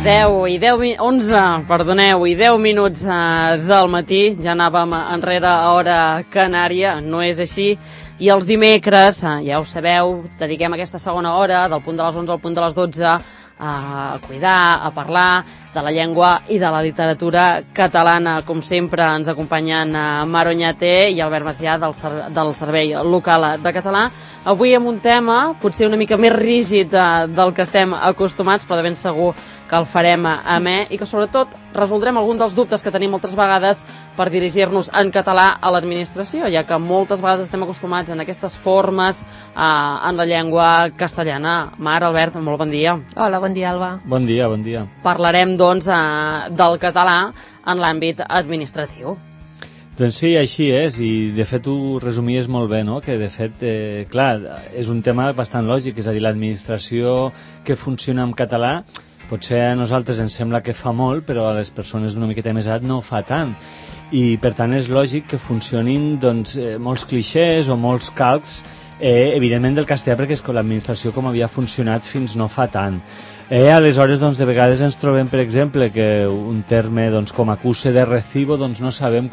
10 minuts del matí, ja anàvem enrere a hora canària, no és així, i els dimecres, ja ho sabeu, dediquem aquesta segona hora, del punt de les 11 al punt de les 12, a cuidar, a parlar de la llengua i de la literatura catalana. Com sempre ens acompanyen Mar Oñate i Albert Macià del Servei Local de Català. Avui amb un tema potser una mica més rígid del que estem acostumats, però de ben segur que el farem amè i que sobretot resoldrem algun dels dubtes que tenim moltes vegades per dirigir-nos en català a l'administració, ja que moltes vegades estem acostumats en aquestes formes en la llengua castellana. Mar, Albert, molt bon dia. Hola, bon dia, Alba. Bon dia, bon dia. Parlarem, doncs, del català en l'àmbit administratiu. Doncs sí, així és, i de fet ho resumies molt bé, no? Que de fet, clar, és un tema bastant lògic, és a dir, l'administració que funciona en català, potser a nosaltres ens sembla que fa molt, però a les persones d'una miqueta més edat no fa tant. I per tant és lògic que funcionin doncs, molts clixés o molts calcs, evidentment del castellà, perquè és l'administració com havia funcionat fins no fa tant. Aleshores, doncs, de vegades ens trobem, per exemple, que un terme doncs, com acuse de recibo doncs, no sabem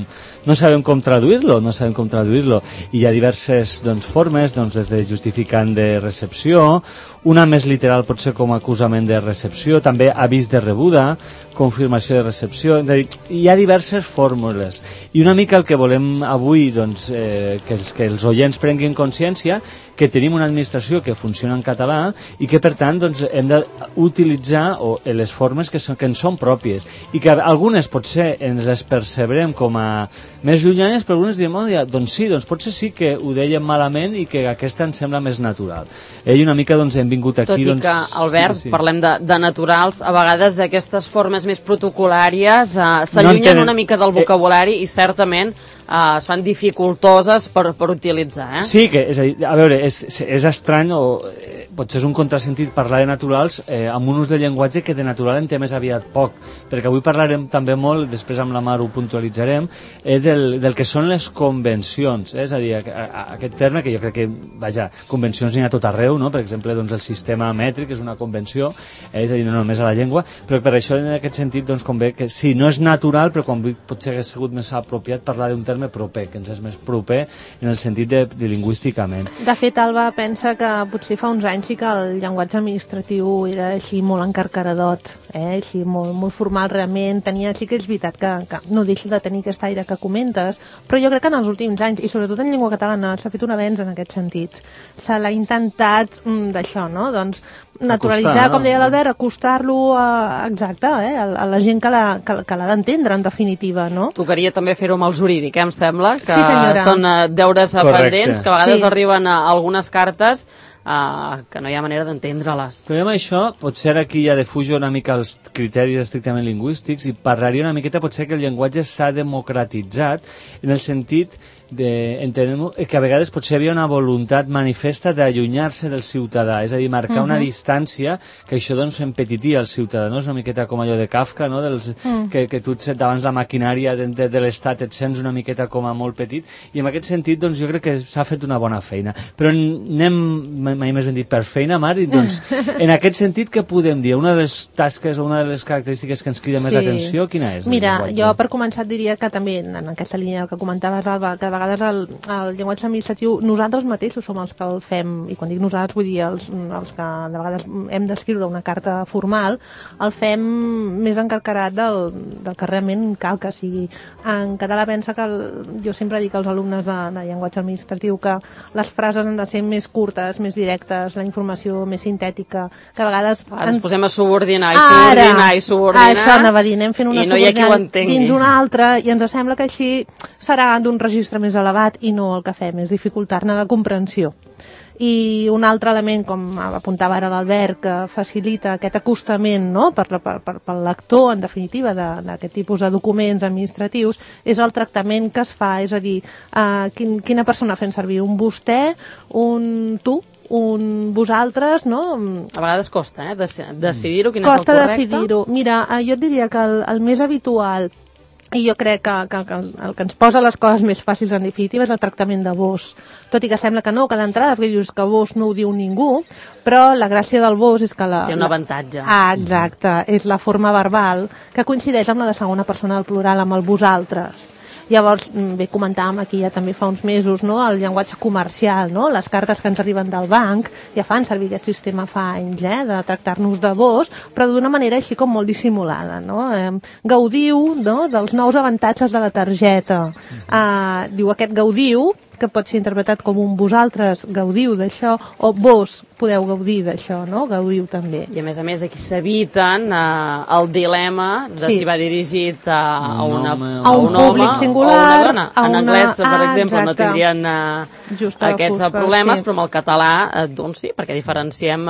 com traduir-lo, i hi ha diverses doncs, formes, doncs, des de justificant de recepció, una més literal pot ser com a acusament de recepció, també avís de rebuda, confirmació de recepció, és a dir, hi ha diverses fórmules. I una mica el que volem avui, doncs, que els oients prenguin consciència que tenim una administració que funciona en català i que, per tant, doncs, hem d'utilitzar les formes que ens són pròpies i que algunes potser ens les percebrem com a més llunyanes, però algunes diem, doncs sí, doncs potser sí que ho dèiem malament i que aquesta ens sembla més natural. I una mica doncs, hem vingut aquí... Tot i que, Albert, sí. Parlem de naturals, a vegades aquestes formes més protocolàries s'allunyen una mica del vocabulari i certament es fan dificultoses per utilitzar. Sí, que, és a dir, a veure, és estrany o potser és un contrasentit parlar de naturals amb un ús de llenguatge que de natural en té més aviat poc, perquè avui parlarem també molt, després amb la Mar ho puntualitzarem, del que són les convencions, és a dir, aquest terme que jo crec que, vaja, convencions n'hi ha tot arreu, no? Per exemple, doncs, el sistema mètric és una convenció, és a dir, no només a la llengua, però per això en aquest sentit doncs, convé que sí, no és natural, però com potser hagués sigut més apropiat parlar d'un terme proper, que ens és més proper en el sentit de lingüísticament. De fet, Alba pensa que potser fa uns anys sí que el llenguatge administratiu era així molt encarcaradot, així molt formal realment, sí que és veritat que no deixa de tenir aquest aire que comentes, però jo crec que en els últims anys, i sobretot en llengua catalana, s'ha fet un avenç en aquest sentit. Se l'ha intentat d'això, no? Doncs naturalitzar, com deia l'Albert, acostar-lo a la gent que l'ha d'entendre, en definitiva, no? Tocaria també fer-ho amb el jurídic, em sembla, que sí, són deures pendents, que a vegades arriben a algunes cartes que no hi ha manera d'entendre-les. Però amb això, potser aquí ja defujo una mica els criteris estrictament lingüístics i parlaria una miqueta potser que el llenguatge s'ha democratitzat en el sentit entenem que a vegades potser hi havia una voluntat manifesta d'allunyar-se del ciutadà, és a dir, marcar una distància que això doncs empetitia el ciutadà, no? És una miqueta com allò de Kafka, no? Que tu davant la maquinària de l'Estat et sents una miqueta com a molt petit, i en aquest sentit doncs jo crec que s'ha fet una bona feina, però anem mai més ben dit per feina, Mar, i doncs en aquest sentit què podem dir? Una de les tasques o una de les característiques que ens crida més l'atenció, quina és? Mira, jo per començar diria que també en aquesta línia que comentaves, Alba, que a vegades el llenguatge administratiu nosaltres mateixos som els que el fem, i quan dic nosaltres vull dir els que de vegades hem d'escriure una carta formal, el fem més encarcarat del que realment cal que sigui. En català pensa que jo sempre dic als alumnes de llenguatge administratiu que les frases han de ser més curtes, més directes, la informació més sintètica, que a vegades ens posem a subordinar això anava a dir, anem fent una subordinada dins una altra, i ens sembla que així serà d'un registre més elevat i no el que fem és dificultar-ne la comprensió. I un altre element, com apuntava ara l'Albert, que facilita aquest acostament, no? pel lector, en definitiva, d'aquest tipus de documents administratius, és el tractament que es fa, és a dir, quina persona fem servir, un vostè, un tu, un vosaltres, no? A vegades costa, decidir-ho, quin és el correcte. Costa decidir-ho. Mira, jo et diria que el més habitual I jo crec que el que ens posa les coses més fàcils en definitiva és el tractament de vos. Tot i que sembla que no, que d'entrada, perquè dius que vos no ho diu ningú, però la gràcia del vos és que té un avantatge. Exacte, és la forma verbal que coincideix amb la de segona persona del plural, amb el vosaltres. Llavors, bé, comentàvem aquí ja també fa uns mesos, no?, el llenguatge comercial, no?, les cartes que ens arriben del banc ja fan servir aquest sistema fa anys, de tractar-nos de vos, però d'una manera així com molt dissimulada, no? Gaudiu, no?, dels nous avantatges de la targeta. Diu aquest gaudiu, que pot ser interpretat com un vosaltres gaudiu d'això, o vos podeu gaudir d'això, no? Gaudiu també. I a més aquí s'eviten el dilema de si va dirigit a un home singular, o una dona. En anglès, per exemple, no tindrien aquests problemes, però amb el català, doncs sí, perquè diferenciem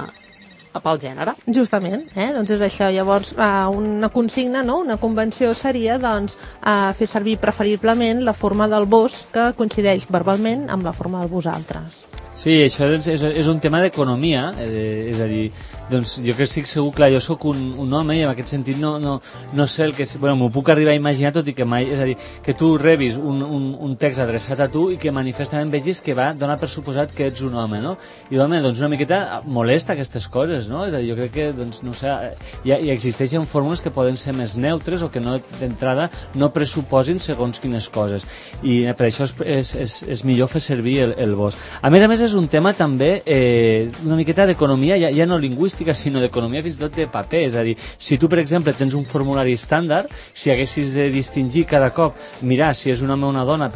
pel gènere. Justament, doncs és això. Llavors, una consigna, no?, una convenció seria, doncs, fer servir preferiblement la forma del vos que coincideix verbalment amb la forma del vosaltres. Sí, això és un tema d'economia, és a dir, doncs jo que estic segur, clar, jo sóc un home i en aquest sentit no sé el que... Bueno, m'ho puc arribar a imaginar, tot i que mai... És a dir, que tu rebis un text adreçat a tu i que manifestament vegis que va donar per suposat que ets un home, no? I, home, doncs una miqueta molesta aquestes coses, no? És a dir, jo crec que, doncs, no sé, hi existeixen fórmules que poden ser més neutres o que no, d'entrada, no pressuposin segons quines coses. I per això és millor fer servir el vos. A més, és un tema també una miqueta d'economia, ja no lingüística, sinó d'economia fins i tot de paper. És a dir, si tu, per exemple, tens un formulari estàndard, si haguessis de distingir cada cop, mirar si és un home o una dona,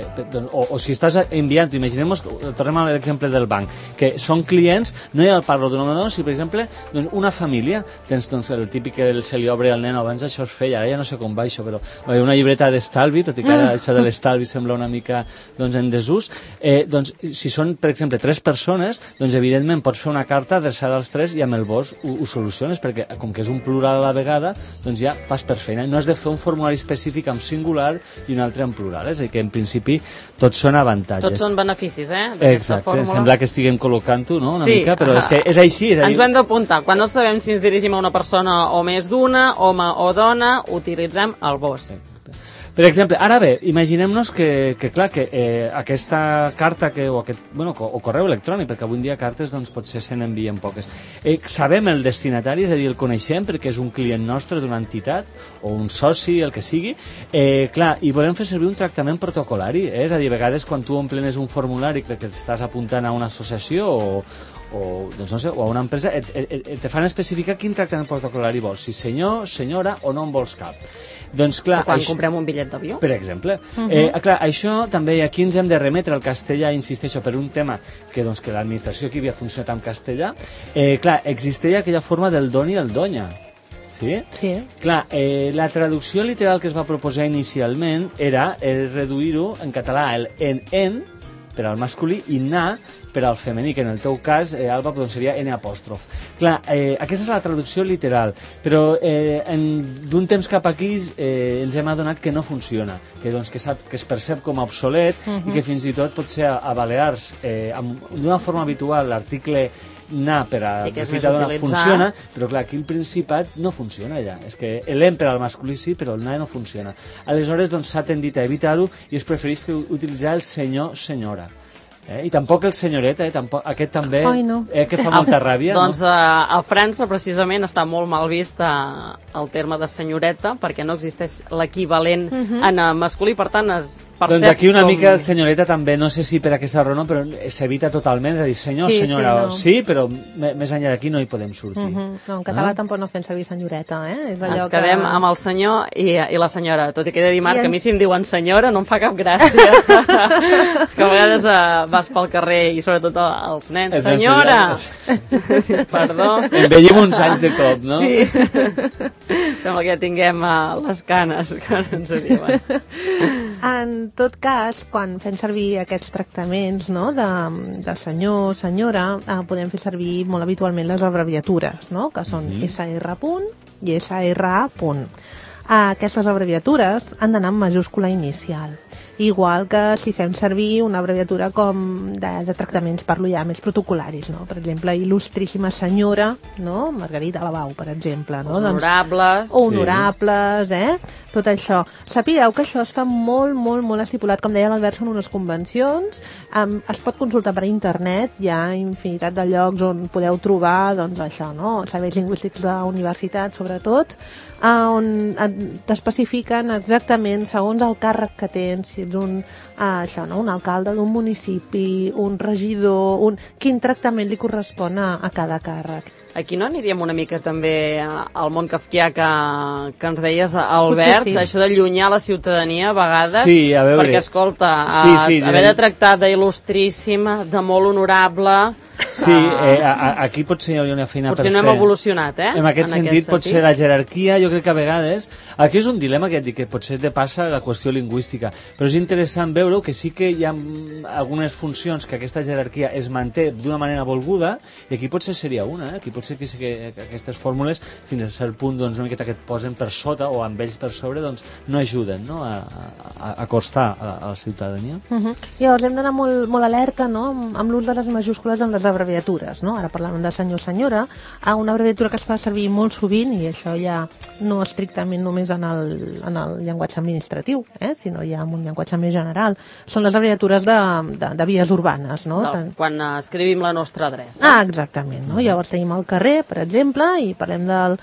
o si estàs enviant, imaginem-nos, tornem a l'exemple del banc, que són clients, no ja parlo d'un home o una dona, si, per exemple, doncs, una família, tens el típic que se li obre al nen, abans això es feia, ara ja no sé com va això, però una llibreta d'estalvi, tot i que ara això de l'estalvi sembla una mica en desús, doncs, si són, per exemple, 3 persones, doncs evidentment pots fer una carta adreçada als 3 i amb el vos ho soluciones, perquè com que és un plural a la vegada, doncs ja vas per feina. No has de fer un formulari específic en singular i un altre en plural, és a dir, que en principi tots són avantatges. Tots són beneficis, Exacte, sembla que estiguem col·locant-ho, no?, una mica, però és que és així. És a dir... Ens ho hem d'apuntar. Quan no sabem si ens dirigim a una persona o més d'una, home o dona, utilitzem el vos. Per exemple, ara bé, imaginem-nos que clar, que aquesta carta o correu electrònic, perquè avui en dia cartes doncs potser se n'envien poques. Sabem el destinatari, és a dir, el coneixem perquè és un client nostre d'una entitat o un soci, el que sigui, clar, i volem fer servir un tractament protocolari, és a dir, a vegades quan tu emplenes un formulari que t'estàs apuntant a una associació doncs no sé, o a una empresa, te fan especificar quin tractament protocolari vols, si senyor, senyora o no en vols cap. Doncs, clar, quan comprem un bitllet d'avió, per exemple. Clar, això també aquí ens hem de remetre al castellà, insisteixo, per un tema que l'administració aquí havia funcionat en castellà. Clar, existeix aquella forma del don i el donya. Sí? Sí. Clar, la traducció literal que es va proposar inicialment era reduir-ho en català el en per al masculí i na per al femení, que en el teu cas, Alba, doncs seria N apòstrof. Clar, aquesta és la traducció literal, però d'un temps cap aquí ens hem adonat que no funciona, que es percep com a obsolet i que fins i tot pot ser a Balears, d'una forma habitual, l'article na per a dona funciona, però clar, aquí el Principat no funciona ja. És que l'en per al masculí sí, però el na no funciona. Aleshores, doncs s'ha tendit a evitar-ho i es prefereix utilitzar el senyor, senyora. I tampoc el senyoret, aquest també, que fa molta ràbia. Doncs a França precisament està molt mal vist el terme de senyoreta perquè no existeix l'equivalent en masculí, per tant doncs aquí una mica el senyoreta també, no sé si per aquesta raó no, però s'evita totalment, és a dir, senyor, senyora, sí, però més enllà d'aquí no hi podem sortir. No, en català tampoc no fem servir senyoreta, Ens quedem amb el senyor i la senyora, tot i que he de dir, Marc, que a mi si em diuen senyora no em fa cap gràcia, que a vegades vas pel carrer i sobretot els nens, senyora! Perdó. En veiem uns anys de cop, no? Sí. Sembla que ja tinguem les canes, que ens ho diuen. En tot cas, quan fem servir aquests tractaments, no, de senyor, senyora, podem fer servir molt habitualment les abreviatures, no, que són SR. I SRA. Aquestes abreviatures han d'anar en majúscula inicial, igual que si fem servir una abreviatura com de tractaments, parlo ja més protocolaris, no? Per exemple, il·lustríssima senyora, no? Margarita Alabau, per exemple, no? Honorables. O honorables, tot això. Sapigueu que això està molt, molt, molt estipulat. Com deia l'Albert, són unes convencions. Es pot consultar per internet. Hi ha infinitat de llocs on podeu trobar, doncs, això, no? Serveis lingüístics de la universitat, sobretot, on t'especifiquen exactament, segons el càrrec que tens, si ets un alcalde d'un municipi, un regidor, quin tractament li correspon a cada càrrec. Aquí no aniríem una mica també al món kafkià que ens deies, Albert, sí. Això d'allunyar la ciutadania a vegades, sí, a veure. Perquè, escolta, haver de tractar d'il·lustríssima, de molt honorable... Sí, aquí potser hi hauria una feina per fer. Potser no hem evolucionat, En aquest sentit, potser la jerarquia, jo crec que a vegades... Aquí és un dilema que et dic, que potser te passa la qüestió lingüística, però és interessant veure que sí que hi ha algunes funcions que aquesta jerarquia es manté d'una manera volguda, i aquí potser seria una, aquí potser que aquestes fórmules, fins a cert punt, doncs, una miqueta que et posen per sota o amb ells per sobre, doncs, no ajuden, no?, a acostar a la ciutadania. Llavors, hem d'anar molt alerta, no?, amb l'ús de les majúscules en les abreviatures, no? Ara parlàvem de senyor, senyora, una abreviatura que es fa servir molt sovint, i això ja no estrictament només en el llenguatge administratiu, sinó ja en un llenguatge més general, són les abreviatures de vies urbanes, no? Quan escrivim la nostra adreça. Exactament, no? Llavors tenim el carrer, per exemple, i parlem del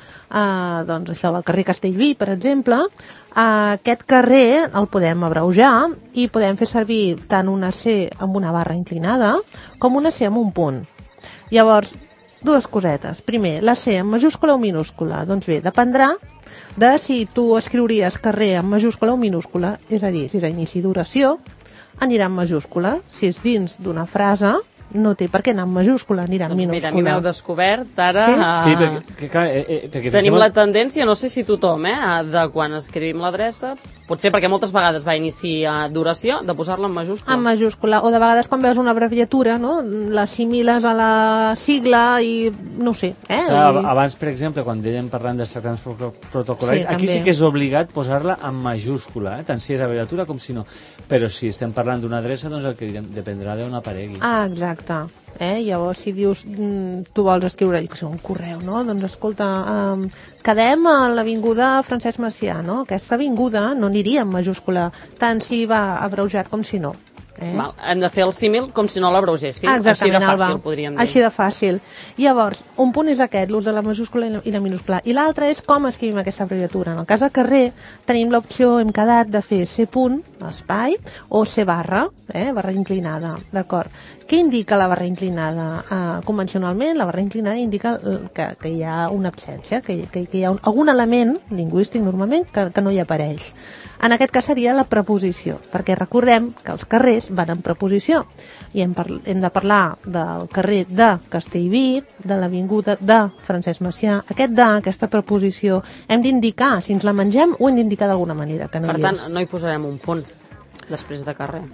carrer Castellví, per exemple. Aquest carrer el podem abreujar i podem fer servir tant una C amb una barra inclinada com una C amb un punt. Llavors, dues cosetes. Primer, la C en majúscula o minúscula. Doncs bé, dependrà de si tu escriuries carrer en majúscula o minúscula, és a dir, si és a inici d'oració, anirà en majúscula. Si és dins d'una frase, no té per què anar en majúscula, anirà en minúscula. Mira, a mi m'heu descobert ara... Sí, perquè tenim la tendència, no sé si tothom, de quan escrivim l'adreça, potser perquè moltes vegades va a inici d'oració, de posar-la en majúscula. En majúscula, o de vegades quan veus una abreviatura, no?, l'assimiles a la sigla i no ho sé. Abans, per exemple, quan dèiem parlant de tractaments protocol·laris, aquí sí que és obligat posar-la en majúscula, tant si és abreviatura com si no. Però si estem parlant d'una adreça, doncs el que dependrà d'on aparegui. Exacte. Llavors, si dius tu vols escriure un correu, no? Doncs escolta, quedem a l'avinguda Francesc Macià, no? Aquesta avinguda no aniria en majúscula, tant si va abreujat com si no. Hem de fer el símil com si no l'abreugéssim. Així de fàcil, podríem dir. Així de fàcil. Llavors, un punt és aquest, l'ús de la majúscula i la minúscula, i l'altre és com escrivim aquesta abreviatura. En el cas de carrer, tenim l'opció, hem quedat, de fer C punt, espai, o C barra, barra inclinada, d'acord? Què indica la barra inclinada? Convencionalment, la barra inclinada indica que hi ha una absència, que hi ha algun element lingüístic, normalment, que no hi apareix. En aquest cas seria la preposició, perquè recordem que els carrers van en preposició, i hem de parlar del carrer de Castellví, de l'avinguda de Francesc Macià. Aquesta preposició, hem d'indicar si ens la mengem o hem d'indicar d'alguna manera que no hi és. Per tant, no hi posarem un punt després de carrer.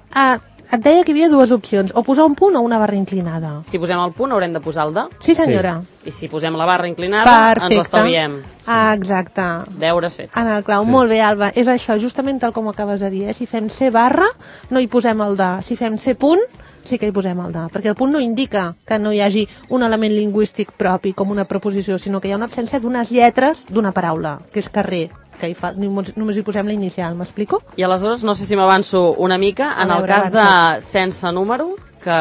Et deia que hi havia dues opcions, o posar un punt o una barra inclinada. Si posem el punt haurem de posar el de? Sí, senyora. I si posem la barra inclinada, ens l'estalviem. Exacte. Deures fets. En el clau. Molt bé, Alba. És això, justament tal com acabes de dir. Si fem C barra, no hi posem el de. Si fem C punt, sí que hi posem el de. Perquè el punt no indica que no hi hagi un element lingüístic propi com una preposició, sinó que hi ha una absència d'unes lletres d'una paraula, que és carrer. Que només hi posem la inicial, m'explico? I aleshores, no sé si m'avanço una mica, en el cas de sense número, que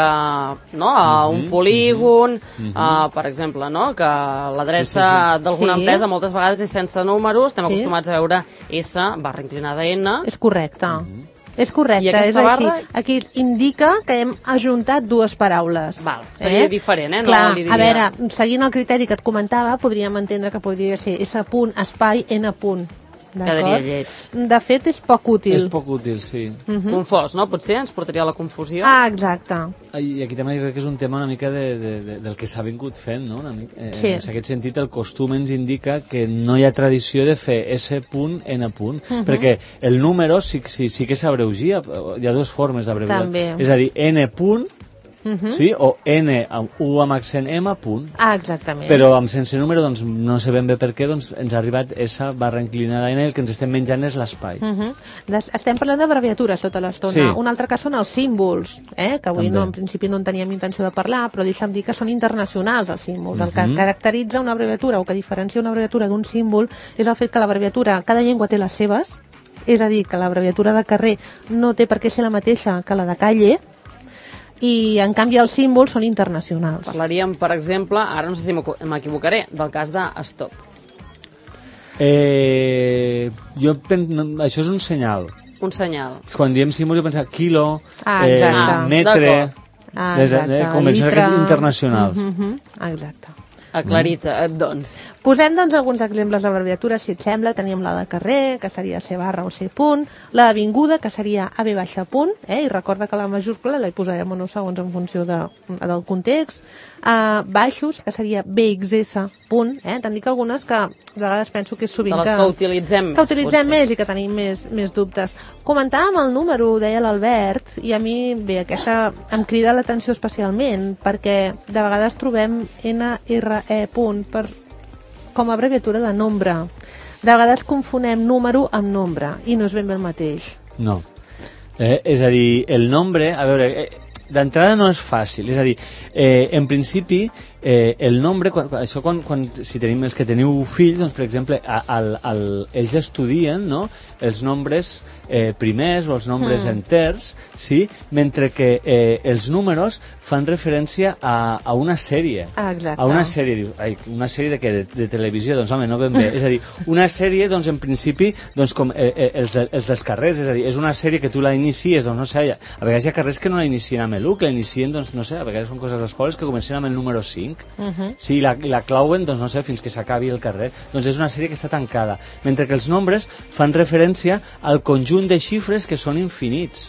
un polígon, per exemple, que l'adreça d'alguna empresa moltes vegades és sense números, estem acostumats a veure S barra inclinada N. És correcte. És correcte, és així. Aquí indica que hem ajuntat dues paraules. Seria diferent, Clar, a veure, seguint el criteri que et comentava, podríem entendre que podria ser S punt, espai, N punt. Quedaria lleig. De fet, és poc útil. És poc útil, sí. Confós, no? Potser ens portaria a la confusió. Exacte. I aquí també crec que és un tema una mica del que s'ha vingut fent, no? Sí. En aquest sentit, el costum ens indica que no hi ha tradició de fer S punt, N punt, perquè el número sí que s'abreugia, hi ha dues formes d'abreujar. És a dir, N punt sí? O N, U amb accent M, punt. Exactament. Però amb sense número, doncs, no sabem bé per què, doncs, ens ha arribat S barra inclinada N, el que ens estem menjant és l'espai. Estem parlant d'abreviatures tota l'estona. Sí. Un altre cas són els símbols, que avui en principi no en teníem intenció de parlar, però deixa'm dir que són internacionals els símbols. El que caracteritza una abreviatura o que diferencia una abreviatura d'un símbol és el fet que l'abreviatura, cada llengua té les seves, és a dir, que l'abreviatura de carrer no té per què ser la mateixa que la de calle, i en canvi els símbols són internacionals. Parlaríem, per exemple, ara no sé si m'equivocaré, del cas de stop. Això és un senyal. Un senyal. Quan diem símbols jo pensava quilo, metre, convencions internacionals. Exacte. Aclarit, doncs. Posem doncs alguns exemples d'abreviatures, si et sembla. Teníem la de carrer, que seria C barra o C punt, la d'avinguda, que seria AB baixa punt, i recorda que la majúscula la hi posarem en uns segons en funció del context. Baixos, que seria BXS punt, T'han dit que algunes que de vegades penso que és sovint de les que utilitzem més. Que utilitzem més i que tenim més dubtes. Comentàvem el número, deia l'Albert, i a mi, bé, aquesta em crida l'atenció especialment, perquè de vegades trobem NRE punt com a abreviatura de nombre. De vegades confonem número amb nombre, i no és ben bé el mateix. No. És a dir, el nombre, a veure, d'entrada no és fàcil, és a dir, en principi, el nombre, si tenim els que teniu fills, doncs, per exemple, ells estudien, no?, els nombres primers o els nombres enters, sí? Mentre que els números fan referència a una sèrie. Exacte. A una sèrie, dius, una sèrie de televisió, doncs home, no ben bé. És a dir, una sèrie, doncs en principi, doncs com els dels carrers, és a dir, és una sèrie que tu la inicies, doncs no sé, a vegades hi ha carrers que no la inicien amb l'1, que la inicien, doncs no sé, a vegades són coses d'escoles que comencen amb el número 5, sí, la clauen, doncs no sé, fins que s'acabi el carrer. Doncs és una sèrie que està tancada. Mentre que els nombres fan referència al conjunt de xifres que són infinits.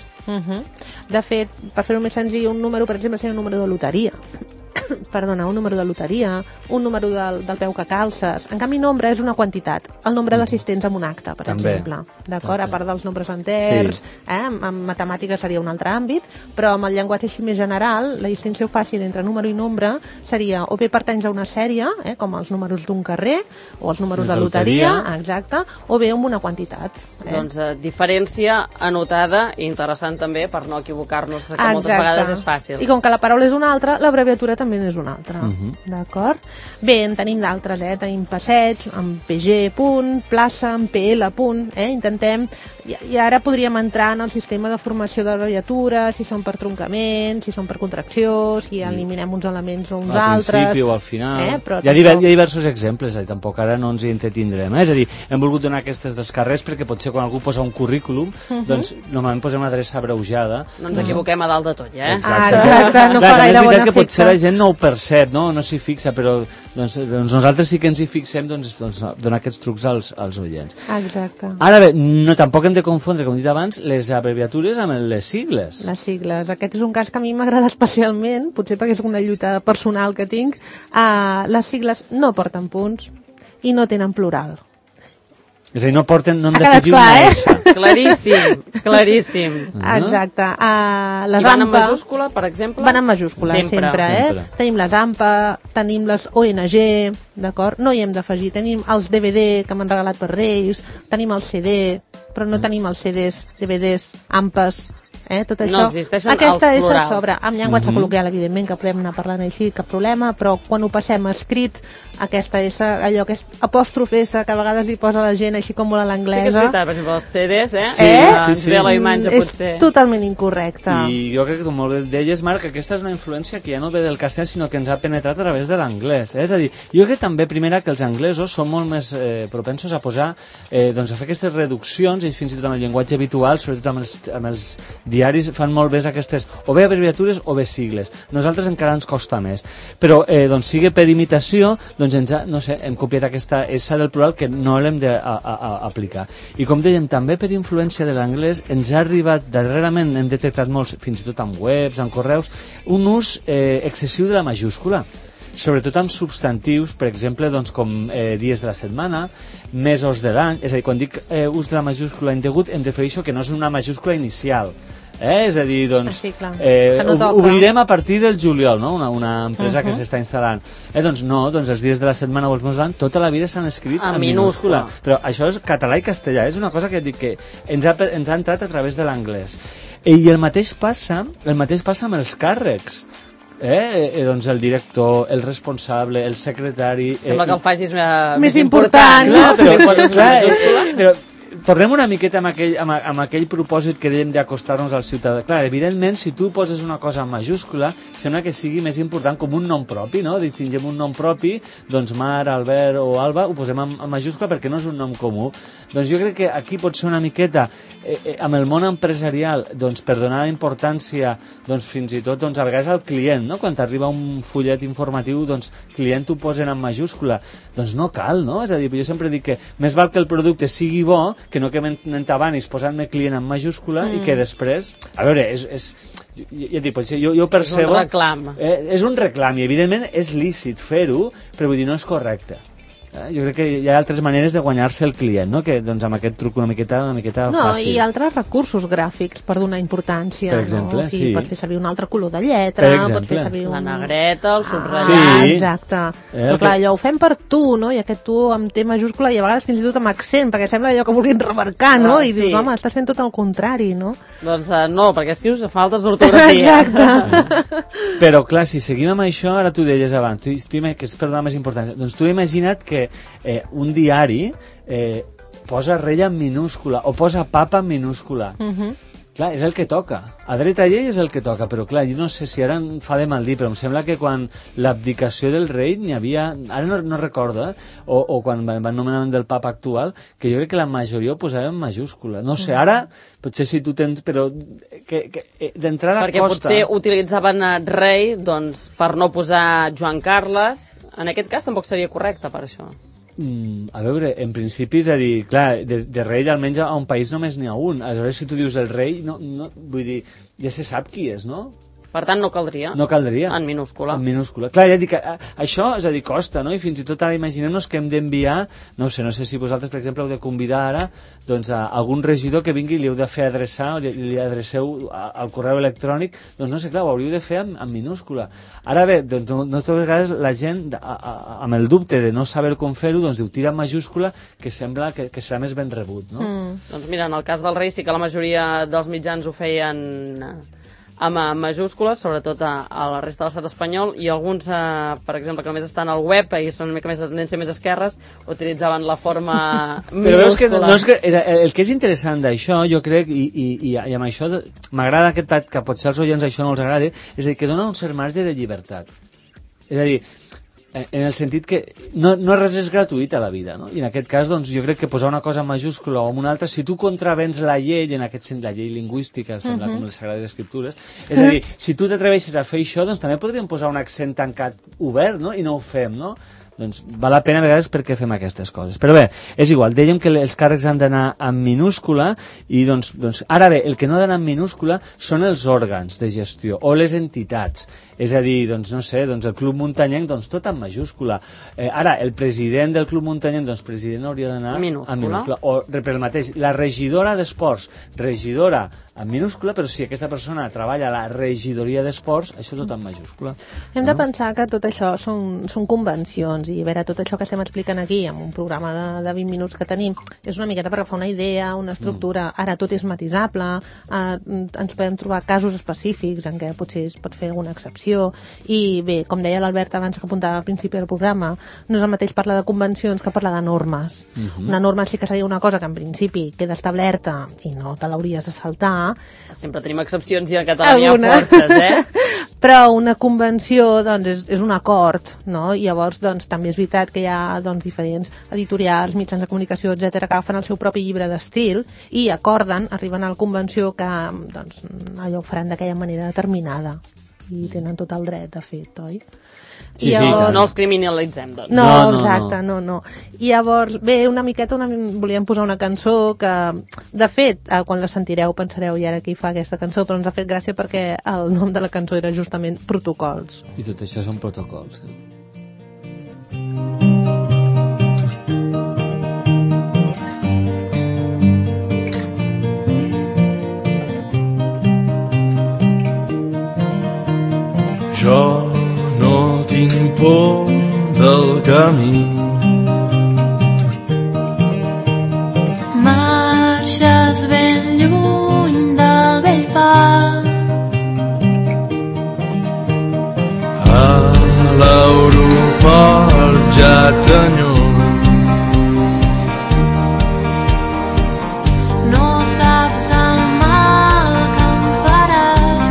De fet, per fer-ho més senzill, un número, per exemple, seria un número de loteria. Perdona, un número de loteria, un número del peu que calces. En canvi, nombre és una quantitat. El nombre d'assistents en un acte, per exemple. D'acord? A part dels nombres enters, en matemàtiques seria un altre àmbit, però amb el llenguatge així més general, la distinció fàcil entre número i nombre seria o bé pertanys a una sèrie, com els números d'un carrer, o els números de loteria, exacte, o bé amb una quantitat. Doncs diferència anotada i interessant també per no equivocar-nos, que moltes vegades és fàcil. I com que la paraula és una altra, l'abreviatura també és una altra. D'acord? Bé, en tenim d'altres, tenim passeig, amb PG punt, plaça, amb PL punt, intentem, i ara podríem entrar en el sistema de formació d'abreviatura, si són per troncament, si són per contracció, si eliminem uns elements o uns altres. Al principi o al final. Hi ha diversos exemples, tampoc ara no ens hi entretindrem. És a dir, hem volgut donar aquestes dels carrers perquè potser quan algú posa un currículum, doncs normalment posem una adreça abreujada. No ens equivoquem a dalt de tot, Exacte, no fa gaire bon efecte. Que potser la gent no ho percep, no s'hi fixa, però nosaltres sí que ens hi fixem, donar aquests trucs als oients. Exacte. Ara bé, tampoc hem de confondre, com he dit abans, les abreviatures amb les sigles. Les sigles. Aquest és un cas que a mi m'agrada especialment, potser perquè és una lluita personal que tinc. Les sigles no porten punts i no tenen plural. És a dir, no hem d'afegir una S. Claríssim, claríssim. Exacte. I van en majúscula, per exemple? Van en majúscula, sempre. Tenim les AMPA, tenim les ONG, d'acord? No hi hem d'afegir. Tenim els DVD que m'han regalat per Reis, tenim el CD, però no tenim els CDs, DVDs, AMPAs, tot això. No existeixen aquesta els plurals. És a sobre, amb llenguatge col·loquial, evidentment, que podem anar parlant així, cap problema, però quan ho passem escrit, aquesta S, allò que és apòstrof S, que a vegades li posa la gent així com molt a l'anglesa. Sí que és veritat, per exemple, els CDs, Sí. Ve la imatge, potser. És totalment incorrecte. I jo crec que, com molt bé deies, Marc, que aquesta és una influència que ja no ve del castellà, sinó que ens ha penetrat a través de l'anglès. És a dir, jo crec també, primera, que els anglesos són molt més propensos a posar, doncs a fer aquestes reduccions, i fins i tot amb el llenguatge habitual, sobretot amb els diaris, fan molt bé aquestes, o bé abreviatures o bé sigles. Nosaltres encara ens costa més. Però, doncs, sigui per imitació, doncs hem copiat aquesta S del plural que no l'hem d'aplicar. I com dèiem, també per influència de l'anglès ens ha arribat, darrerament hem detectat molts, fins i tot amb webs, amb correus, un ús excessiu de la majúscula, sobretot amb substantius, per exemple, doncs, com dies de la setmana, mesos de l'any. És a dir, quan dic ús de la majúscula indegut, em refereixo que no és una majúscula inicial, És a dir, doncs, obrirem a partir del juliol, no? Una empresa que s'està instal·lant. Doncs no, doncs els dies de la setmana o els mesos d'any tota la vida s'han escrit en minúscula. Però això és català i castellà, és una cosa que dic que ens ha entrat a través de l'anglès. I el mateix passa amb els càrrecs. Doncs el director, el responsable, el secretari... Sembla que el facis més important, no? Però tornem una miqueta amb aquell propòsit que dèiem d'acostar-nos al ciutadà. Clar, evidentment, si tu poses una cosa en majúscula, sembla que sigui més important com un nom propi, no? Distingem un nom propi, doncs Mar, Albert o Alba, ho posem en majúscula perquè no és un nom comú. Doncs jo crec que aquí pot ser una miqueta, amb el món empresarial, doncs per donar importància, doncs fins i tot, doncs a vegades al client, no? Quan t'arriba un fullet informatiu, doncs client ho posen en majúscula. Doncs no cal, no? És a dir, jo sempre dic que més val que el producte sigui bo que no que m'entabanis posant-me client en majúscula i que després... A veure, ja dic, jo percebo... És un reclam. És un reclam i evidentment és lícit fer-ho, però vull dir, no és correcte. Jo crec que hi ha altres maneres de guanyar-se el client, no? Que doncs amb aquest truc una miqueta fàcil. I altres recursos gràfics per donar importància, per exemple, no? O sigui, pots fer servir un altre color de lletra, pots fer servir la negreta, el subratllat... Sí. Exacte. Però clar, allò ho fem per tu, no? I aquest tu amb T majúscula i a vegades fins i tot amb accent, perquè sembla allò que vulguin remarcar, no? I dius, home, estàs fent tot el contrari, no? Doncs no, perquè escrius faltes d'ortografia. Exacte. Però clar, si seguim amb això, ara tu deies abans, que és per donar més importància, doncs tu imagina't que un diari posa rei en minúscula o posa papa en minúscula. Clar, és el que toca. A dreta llei és el que toca, però clar, jo no sé si ara em fa de mal dir, però em sembla que quan l'abdicació del rei n'hi havia, ara no recordo, o quan van nomenar del papa actual, que jo crec que la majoria ho posava en majúscula. No sé, ara, potser si tu tens... Però d'entrada perquè costa. Perquè potser utilitzaven rei doncs, per no posar Joan Carles. En aquest cas tampoc seria correcte per això. A veure, en principi és a dir, clar, de rei almenys a un país només n'hi ha un. Aleshores, si tu dius el rei, no, vull dir, ja se sap qui és, no? Per tant, no caldria. No caldria. En minúscula. En minúscula. Clar, ja dic, això, és a dir, costa, no? I fins i tot ara imaginem-nos que hem d'enviar, no sé si vosaltres, per exemple, heu de convidar ara doncs, a algun regidor que vingui i li heu de fer adreçar, li adreceu al correu electrònic, doncs no sé, clar, ho hauríeu de fer en minúscula. Ara bé, doncs, no totes vegades la gent, amb el dubte de no saber com fer-ho, doncs ho tira en majúscula, que sembla que serà més ben rebut, no? Doncs mira, en el cas del rei sí que la majoria dels mitjans ho feien amb majúscules, sobretot a la resta de l'estat espanyol, i alguns, per exemple, que només estan al web i són una mica més de tendència més esquerres, utilitzaven la forma minúscula. Però veus que, el que és interessant d'això, jo crec, i amb això m'agrada aquest plat, que potser als oients això no els agrada, és a dir, que dona un cert marge de llibertat. És a dir, en el sentit que no res és gratuït a la vida, no? I en aquest cas, doncs, jo crec que posar una cosa en majúscula o en una altra, si tu contravens la llei, en aquest sentit, la llei lingüística, sembla com les Sagrades Escriptures, és a dir, si tu t'atreveixes a fer això, doncs també podríem posar un accent tancat obert, no? I no ho fem, no? Doncs val la pena a vegades perquè fem aquestes coses. Però bé, és igual, dèiem que els càrrecs han d'anar en minúscula i doncs ara bé, el que no ha d'anar en minúscula són els òrgans de gestió o les entitats. És a dir, doncs no sé, doncs el Club Muntanyenc, doncs tot en majúscula. Ara, el president del Club Muntanyenc, doncs president hauria d'anar en minúscula. O per el mateix, la regidora d'esports, regidora en minúscula, però si aquesta persona treballa a la regidoria d'esports, això tot en majúscula. Hem de pensar que tot això són convencions, i a veure, tot això que estem explicant aquí, amb un programa de 20 minuts que tenim, és una miqueta per agafar una idea, una estructura. Ara tot és matisable, ens podem trobar casos específics en què potser es pot fer alguna excepció, i bé, com deia l'Albert abans que apuntava al principi del programa, no és el mateix parlar de convencions que parlar de normes. Una norma sí que seria una cosa que en principi queda establerta i no te l'hauries de saltar. Sempre tenim excepcions i en català hi ha forces, Però una convenció, doncs, és un acord, no? I llavors, doncs, també és veritat que hi ha, doncs, diferents editorials, mitjans de comunicació, etcètera, que agafen el seu propi llibre d'estil i acorden, arriben a la convenció que, doncs, allò ho faran d'aquella manera determinada. I tenen tot el dret, de fet, oi? Sí, llavors... no els criminalitzem, doncs. No, exacte, no. I llavors, bé, una miqueta volíem posar una cançó que, de fet, quan la sentireu pensareu, i ara qui fa aquesta cançó, però ens ha fet gràcia perquè el nom de la cançó era justament Protocols. I tot això són protocols, Jo no tinc por del camí. Marxes ben lluny del vell far. A l'aeroport ja t'enyor. No saps el mal que em farà.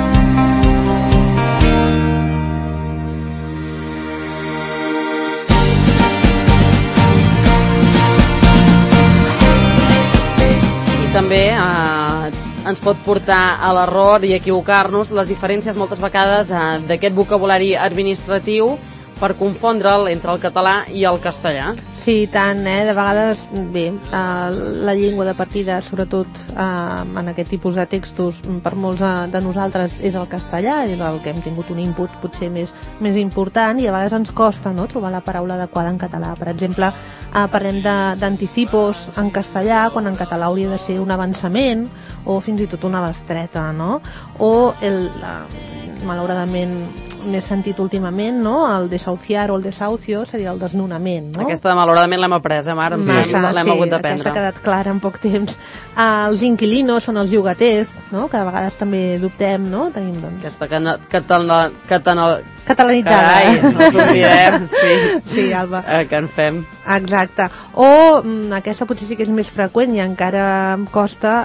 I també ens pot portar a l'error i equivocar-nos les diferències moltes vegades d'aquest vocabulari administratiu per confondre'l entre el català i el castellà. Sí, tant, de vegades, bé, la llengua de partida, sobretot en aquest tipus de textos, per molts de nosaltres és el castellà, és el que hem tingut un input potser més important, i a vegades ens costa, no?, trobar la paraula adequada en català. Per exemple, parlem d'anticipos en castellà, quan en català hauria de ser un avançament o fins i tot una bestreta, no? O malauradament més sentit últimament, no? El desahuciar o el desahucio seria el desnonament, no? Aquesta malauradament l'hem après, Mar? Sí, l'hem hagut d'aprendre. Aquesta ha quedat clara en poc temps. Els inquilinos són els llogaters, no? Que a vegades també dubtem, no? Tenim, doncs... Aquesta catalanitzada. Carai, no ens oblidem, sí. Sí, Alba. Que en fem. Exacte. O aquesta potser sí que és més freqüent i encara em costa,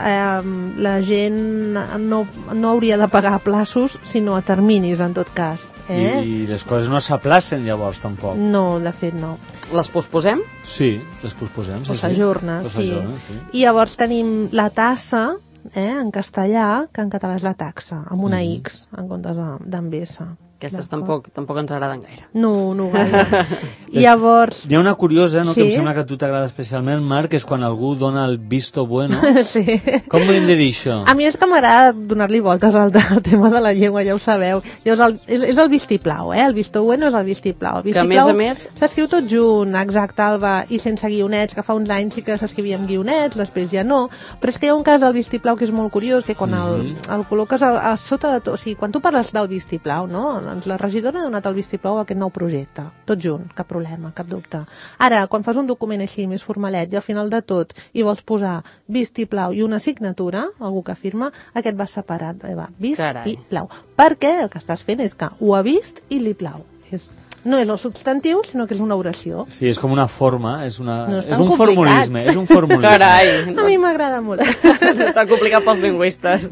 la gent no hauria de pagar a plaços, sinó a terminis, en tot cas. I les coses no s'aplacen llavors, tampoc. No, de fet, no. Les posposem? Sí, les posposem. O s'ajorna, sí. I llavors tenim la tassa, en castellà, que en català és la taxa, amb una X, en comptes d'amb S. Aquestes tampoc ens agraden gaire. No gaire. I llavors... Hi ha una curiosa, no?, que em sembla que a tu t'agrada especialment, Marc, que és quan algú dona el visto bueno. Sí. Com ho hem de dir, això? A mi és que m'agrada donar-li voltes al tema de la llengua, ja ho sabeu. Llavors, és el vistiplau, el visto bueno és el vistiplau. El vistiplau, que a més s'escriu tot junt, exacte, Alba, i sense guionets, que fa uns anys sí que s'escrivia amb guionets, després ja no, però és que hi ha un cas del vistiplau que és molt curiós, que quan el col·loques a sota de tot, o sigui, quan tu parles del vistiplau, no?, doncs la regidora ha donat el vistiplau a aquest nou projecte, tot junt, cap problema, cap dubte. Ara, quan fas un document així més formalet i al final de tot i vols posar vistiplau i una signatura, algú que firma, aquest va separat, vistiplau, perquè el que estàs fent és que ho ha vist i li plau. No és el substantiu, sinó que és una oració. Sí, és com una forma, és un complicat. formulisme. Carai! A mi m'agrada molt. Està complicat pels lingüistes.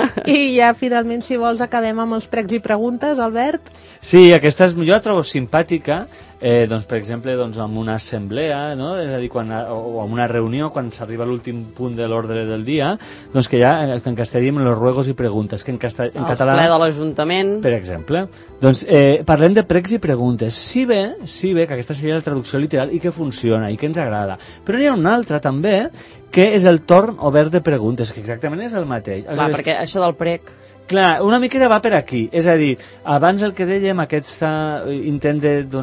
I ja, finalment, si vols, acabem amb els pregs i preguntes, Albert. Sí, aquesta jo la trobo simpàtica, doncs, per exemple, doncs, en una assemblea, no?, és a dir, o en una reunió, quan s'arriba a l'últim punt de l'ordre del dia, doncs que ja, en castellà diem los ruegos i preguntes, que en català... El ple de l'Ajuntament... Per exemple. Doncs parlem de pregs i preguntes. Sí bé, que aquesta seria la traducció literal i que funciona i que ens agrada. Però n'hi ha una altra, també, que és el torn obert de preguntes, que exactament és el mateix. Clar, perquè això del prec... Clar, una miqueta va per aquí, és a dir, abans el que dèiem, aquest intent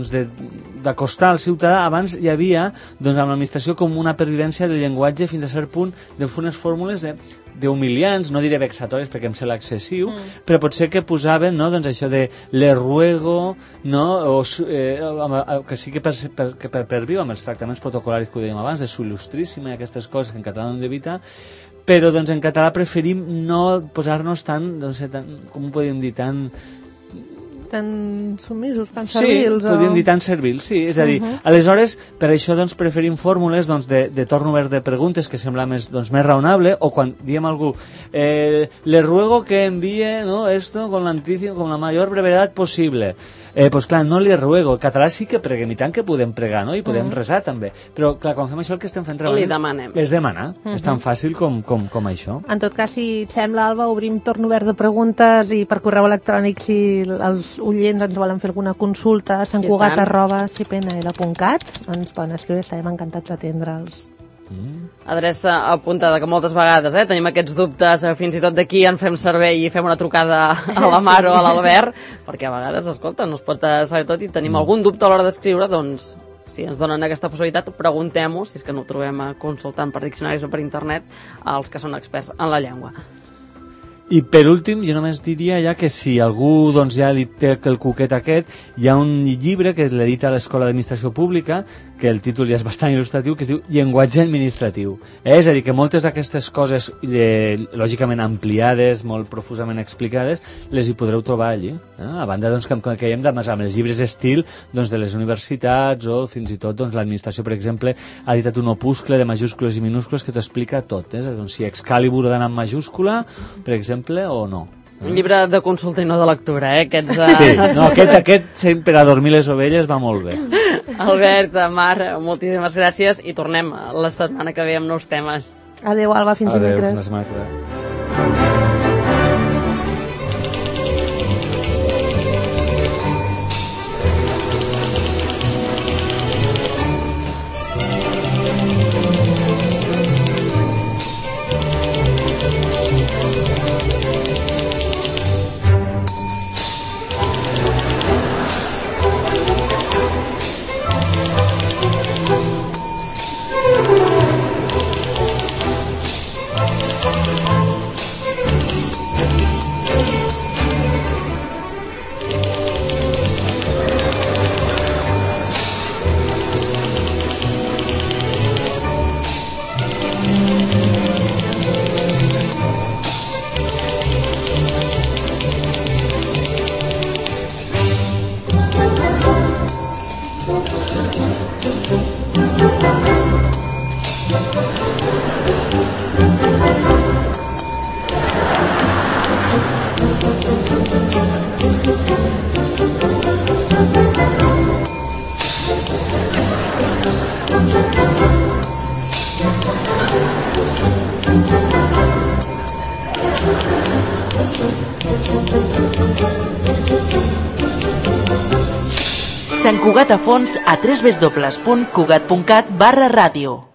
d'acostar al ciutadà, abans hi havia, doncs, amb l'administració com una pervivència del llenguatge fins a cert punt de unes fórmules d'humiliants, no diré vexatòries perquè em sembla excessiu, però potser que posaven, no?, doncs això de le ruego, no?, o que sí que per viu amb els tractaments protocolaris que ho dèiem abans, de su il·lustríssima i aquestes coses que en català no hem d'evitar, però doncs en català preferim no posar-nos com ho podríem dir, tan submisos, tan servils. Sí, podríem dir tan servils, sí. És a dir, aleshores, per això doncs, preferim fórmules de torn obert de preguntes que sembla més raonable, o quan diem a algú le ruego que envíe, ¿no?, esto con la mayor brevedad posible. Pues clar, no li ruego. En català sí que preguem, i tant que podem pregar, no?, i podem resar també. Però clar, quan fem això el que estem fent li demanem. És demanar. És tan fàcil com això. En tot cas, si et sembla, Alba, obrim torn obert de preguntes, i per correu electrònic, si els oients ens volen fer alguna consulta, santcugat@cpnl.cat, ens poden escriure, estarem encantats d'atendre'ls. Adreça apuntada, que moltes vegades tenim aquests dubtes, fins i tot d'aquí en fem servei i fem una trucada a la Mar o a l'Albert, perquè a vegades, escolta, no es pot saber tot i tenim algun dubte a l'hora d'escriure, doncs si ens donen aquesta possibilitat, preguntem-ho, si és que no ho trobem consultant per diccionaris o per internet, als que són experts en la llengua. I per últim, jo només diria ja que si algú doncs, ja li té el cuquet aquest, hi ha un llibre que l'edita l'Escola d'Administració Pública, que el títol ja és bastant il·lustratiu, que es diu Llenguatge administratiu. És a dir, que moltes d'aquestes coses, lògicament ampliades, molt profusament explicades, les hi podreu trobar allí. A banda doncs, que hi hem amb els llibres estil doncs, de les universitats o fins i tot doncs, l'administració, per exemple, ha editat un opuscle de majúscules i minúscules que t'explica tot. Doncs, si Excalibur d'anar amb majúscula, per exemple, o no. Un llibre de consulta i no de lectura, Aquests, Sí, no, aquest per a dormir les ovelles va molt bé. Albert, Mar, moltíssimes gràcies i tornem la setmana que ve amb nous temes. Adéu, Alba, fins dimecres. Adéu, fins la setmana que ve. Sant Cugat a fons a www.cugat.cat/ràdio.